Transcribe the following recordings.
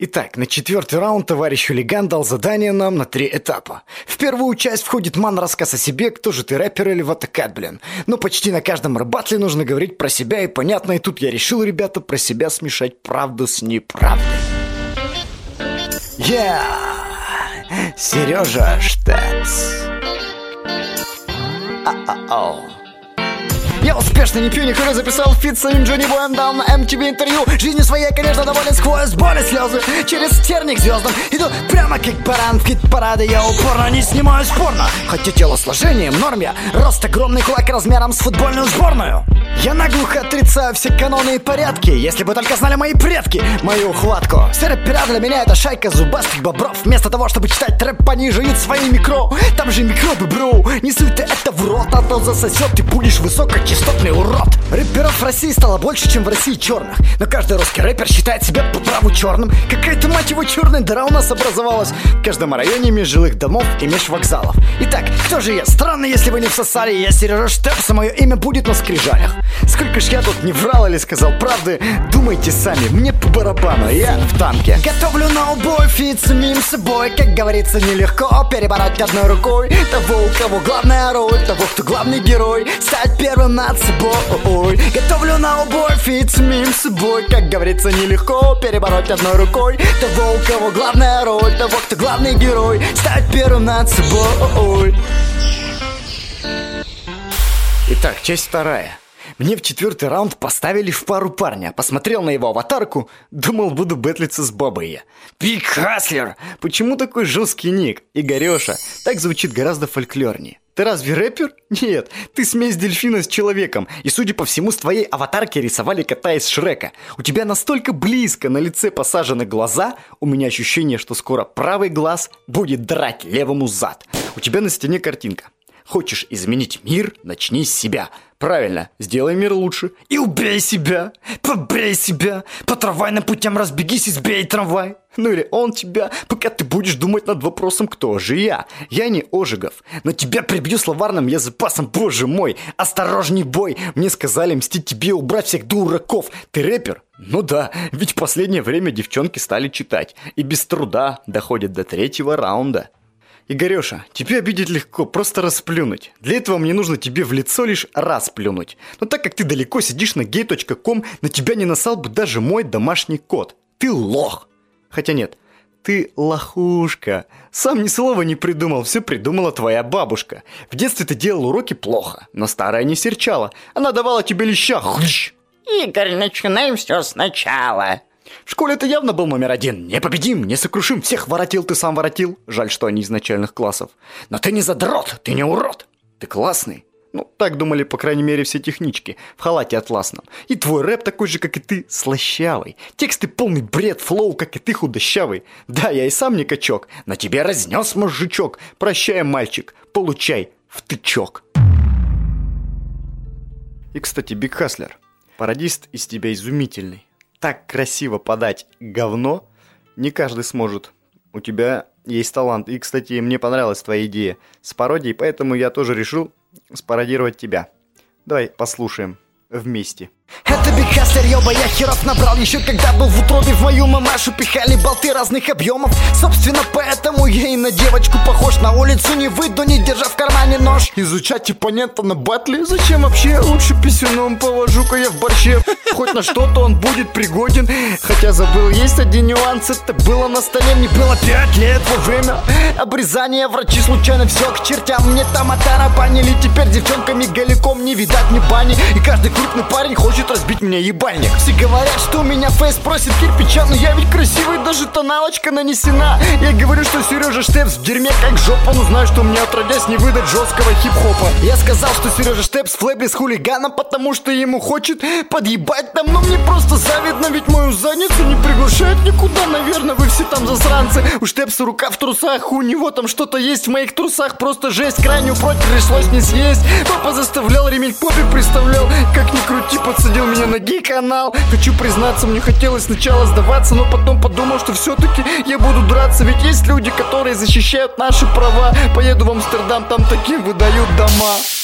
Итак, на 4-й раунд товарищ хулиган дал задание нам на 3 этапа. В первую часть входит рассказ о себе, кто же ты, рэпер или ватакат, блин. Но почти на каждом рэп-баттле нужно говорить про себя, и понятно, и тут я решил, ребята, про себя смешать правду с неправдой. Сережа Штепс. Я успешно не пью, не курю, записал фит с самим Джонни Боем, дал на MTV интервью. Жизнью своей, конечно, доволен сквозь боли, слезы. Через терник звездам иду прямо как баран в хит-парады. Я упорно не снимаю спорно, хотя телосложением норм я. Рост огромный, кулак размером с футбольную сборную. Я наглухо отрицаю все каноны и порядки. Если бы только знали мои предки мою ухватку. Все рэпера для меня это шайка зубастых бобров. Вместо того, чтобы читать рэп, они жуют свои микро. Там же микробы, бро. Не суй ты это в рот, а то засосет, ты будешь высокочастотный урод. Рэперов в России стало больше, чем в России черных. Но каждый русский рэпер считает себя по праву черным. Какая-то, мать его, черная дыра у нас образовалась в каждом районе меж жилых домов и меж вокзалов. Итак, кто же я? Странно, если вы не всосали. Я Сережа Штепс, а мое имя будет на скрижалях. Сколько ж я тут не врал или сказал правды, думайте сами, мне по барабану, я в танке. Готовлю на убой фит с самим собой. Как говорится, нелегко перебороть одной рукой того, у кого главная роль, того, кто главный герой, стать первым над собой. Готовлю на убой фит с самим собой. Как говорится, нелегко перебороть одной рукой того, у кого главная роль, того, кто главный герой, стать первым над собой. Итак, часть вторая. Мне в 4-й раунд поставили в пару парня. Посмотрел на его аватарку, думал, буду бэтлиться с бабой я. Big Hustler! Почему такой жесткий ник? Игореша. Так звучит гораздо фольклорнее. Ты разве рэпер? Нет, ты смесь дельфина с человеком. И, судя по всему, с твоей аватарки рисовали кота из Шрека. У тебя настолько близко на лице посажены глаза, у меня ощущение, что скоро правый глаз будет драть левому зад. У тебя на стене картинка. Хочешь изменить мир? Начни с себя. Правильно, сделай мир лучше. И убей себя. Побей себя. По трамвайным путям разбегись и сбей трамвай. Ну или он тебя, пока ты будешь думать над вопросом, кто же я. Я не Ожегов, но тебя прибью словарным я запасом, боже мой. Осторожней, бой. Мне сказали мстить тебе, убрать всех дураков. Ты рэпер? Ну да, ведь в последнее время девчонки стали читать. И без труда доходят до 3-го раунда. Игореша, тебя обидеть легко, просто расплюнуть. Для этого мне нужно тебе в лицо лишь раз плюнуть. Но так как ты далеко сидишь на gay.com, на тебя не насал бы даже мой домашний кот. Ты лох. Хотя нет, ты лохушка. Сам ни слова не придумал, все придумала твоя бабушка. В детстве ты делал уроки плохо, но старая не серчала. Она давала тебе леща. Игорь, начинаем все сначала. В школе ты явно был номер 1. Непобедим, несокрушим, всех воротил, ты сам воротил. Жаль, что они из начальных классов. Но ты не задрот, ты не урод. Ты классный. Ну, так думали, по крайней мере, все технички в халате атласном. И твой рэп такой же, как и ты, слащавый. Тексты полный бред, флоу, как и ты, худощавый. Да, я и сам не качок, но тебе разнес мозжечок. Прощай, мальчик, получай втычок. И, кстати, Big Hustler, пародист из тебя изумительный. Так красиво подать говно не каждый сможет. У тебя есть талант. И, кстати, мне понравилась твоя идея с пародией, поэтому я тоже решил спародировать тебя. Давай послушаем вместе. Это Big Hustler, ёба, я херов набрал еще когда был в утробе. В мою мамашу пихали болты разных объемов. Собственно, поэтому я и на девочку похож. На улицу не выйду, не держа в кармане нож. Изучать оппонента на батле? Зачем вообще? Лучше писюном повожу-ка я в борще. Хоть на что-то он будет пригоден. Хотя забыл, есть один нюанс. Это было на столе, мне было 5 лет во время обрезания. Врачи случайно все к чертям мне там оттарабанили. Теперь девчонками голиком не видать ни бани. И каждый крупный парень хочет разбить мне ебальник. Все говорят, что у меня фейс просит кирпича, но я ведь красивый, даже тоналочка нанесена. Я говорю, что Сережа Штепс в дерьме как жопа, но знаю, что мне отродясь не выдать жесткого хип-хопа. Я сказал, что Сережа Штепс в флэбе с хулиганом, потому что ему хочет подъебать там, но мне просто завидно, ведь мою задницу не приглашают никуда. Наверное, вы все там засранцы. У Штепса рука в трусах, у него там что-то есть в моих трусах, просто жесть. Крайнюю плоть пришлось не съесть. Папа заставлял, ремень к попе приставлял. Как ни крути, подсадил меня на гей-канал. Хочу признаться, мне хотелось сначала сдаваться, но потом подумал, что все-таки я буду драться. Ведь есть люди, которые защищают наши права. Поеду в Амстердам, там таким выдают дома.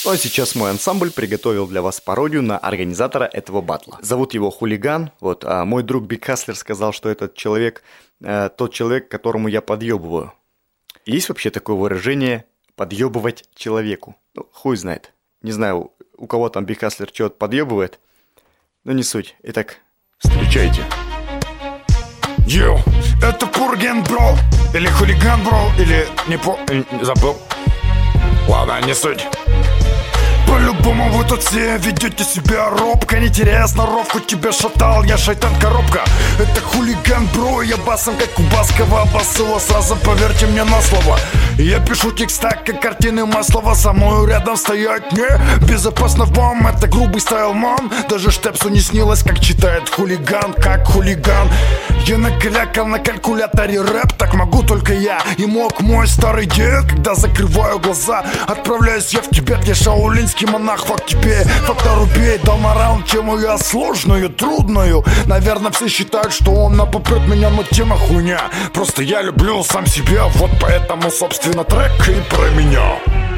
Ну а сейчас мой ансамбль приготовил для вас пародию на организатора этого батла. Зовут его Хулиган. Вот, а мой друг Биг Хаслер сказал, что этот человек тот человек, которому я подъебываю. Есть вообще такое выражение «подъебывать человеку»? Ну, хуй знает. Не знаю, у кого там Биг Хаслер что-то подъебывает, но не суть. Итак, встречайте. Йоу, это Пурген Бро, или Хулиган Бро, или забыл. Ладно, не суть. По-любому вы тут все ведете себя робко. Не теряя сноровку, тебя шатал, я шайтан-коробка. Это Хулиган Бро, я басом как у Баскова басова, сразу поверьте мне на слово. Я пишу текста, как картины Маслова. Со мною рядом стоять не безопасно вам. Это грубый стайл-ман. Даже Штепсу не снилось, как читает хулиган, как хулиган. Я накалякал на калькуляторе рэп. Так могу только я и мог мой старый дед. Когда закрываю глаза, отправляюсь я в Тибет. Я шаолинский монах, фак тебе, фактор убей. Дал на раунд тему я сложную, трудную. Наверное, все считают, что он попрет меня, но тема хуйня. Просто я люблю сам себя, вот поэтому, собственно, трек и про меня.